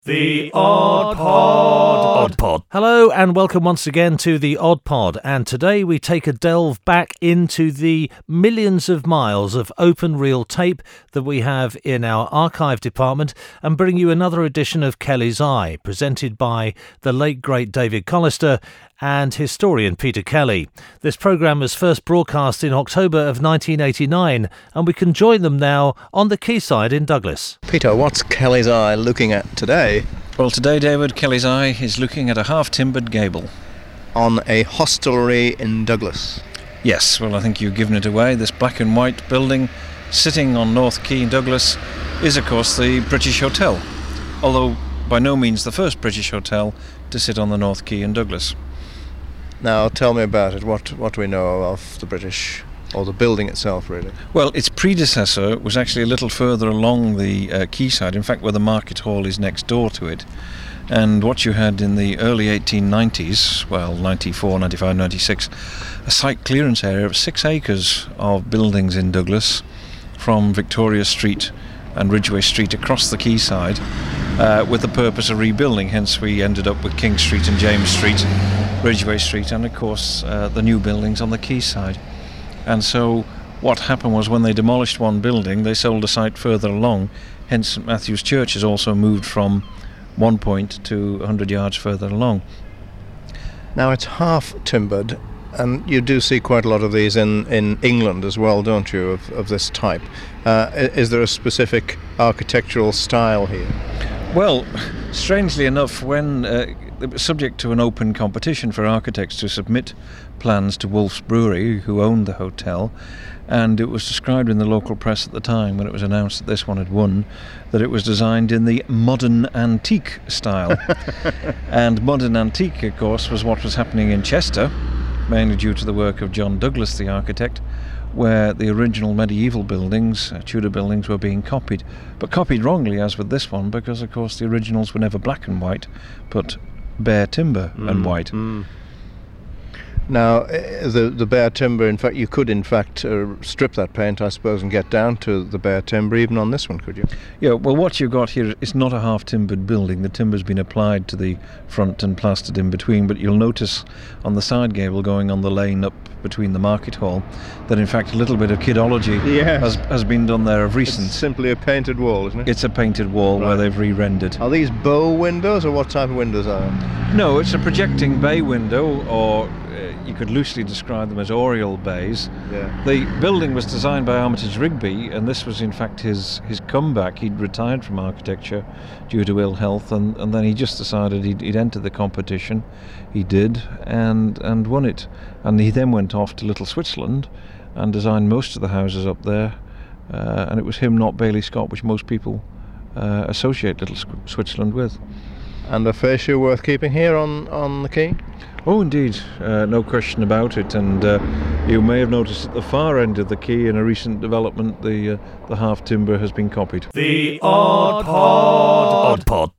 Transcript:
The Odd Pod. Odd Pod. Hello and welcome once again to the Odd Pod, and today we take a delve back into the millions of miles of open reel tape that we have in our archive department and bring you another edition of Kelly's Eye, presented by the late great David Collister and historian Peter Kelly. This programme was first broadcast in October of 1989, and we can join them now on the quayside in Douglas. Peter, what's Kelly's Eye looking at today? Well, today, David, Kelly's Eye is looking at a half-timbered gable. On a hostelry in Douglas. Yes, well, I think you've given it away. This black and white building sitting on North Quay in Douglas is, of course, the British Hotel, although by no means the first British hotel to sit on the North Quay in Douglas. Now, tell me about it. What do we know of the British, or the building itself, really? Well, its predecessor was actually a little further along the quayside, in fact, where the market hall is next door to it. And what you had in the early 1890s, well, 94, 95, 96, a site clearance area of 6 acres of buildings in Douglas, from Victoria Street and Ridgeway Street across the quayside, with the purpose of rebuilding. Hence we ended up with King Street and James Street, Ridgeway Street, and of course the new buildings on the quayside. And so what happened was, when they demolished one building, they sold a site further along. Hence St Matthew's Church has also moved from one point to 100 yards further along. Now, it's half timbered, and you do see quite a lot of these in England as well, don't you, of this type. Is there a specific architectural style here? Well, strangely enough, when it was subject to an open competition for architects to submit plans to Wolf's Brewery, who owned the hotel, and it was described in the local press at the time, when it was announced that this one had won, that it was designed in the modern antique style. And modern antique, of course, was what was happening in Chester, mainly due to the work of John Douglas, the architect, where the original medieval buildings, Tudor buildings, were being copied. But copied wrongly, as with this one, because, of course, the originals were never black and white, but bare timber and white. Now, the bare timber, in fact, you could strip that paint, I suppose, and get down to the bare timber, even on this one, could you? Yeah, well, what you've got here is not a half-timbered building. The timber's been applied to the front and plastered in between, but you'll notice on the side gable going on the lane up between the market hall that, in fact, a little bit of kidology has been done there of recent. It's simply a painted wall, isn't it? It's a painted wall, right, where they've re-rendered. Are these bow windows, or what type of windows are they? No, it's a projecting bay window, or you could loosely describe them as oriel bays. Yeah. The building was designed by Armitage Rigby, and this was in fact his comeback. He'd retired from architecture due to ill health, and then he just decided he'd enter the competition. He did, and won it. And he then went off to Little Switzerland and designed most of the houses up there, and it was him, not Bailey Scott, which most people associate Little Switzerland with. And a fascia worth keeping here on the quay? Oh, indeed, no question about it. And you may have noticed at the far end of the quay, in a recent development, the half timber has been copied. The Odd Pod. Odd Pod.